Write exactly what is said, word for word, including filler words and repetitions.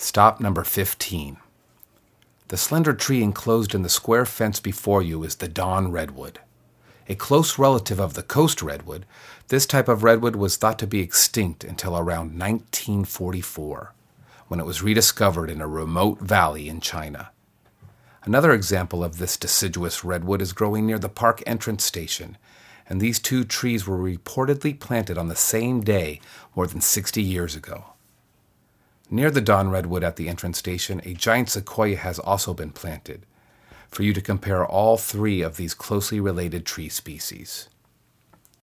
Stop number fifteen. The slender tree enclosed in the square fence before you is the Dawn redwood. A close relative of the coast redwood, this type of redwood was thought to be extinct until around nineteen forty-four, when it was rediscovered in a remote valley in China. Another example of this deciduous redwood is growing near the park entrance station, and these two trees were reportedly planted on the same day more than sixty years ago. Near the Dawn redwood at the entrance station, a giant sequoia has also been planted, for you to compare all three of these closely related tree species.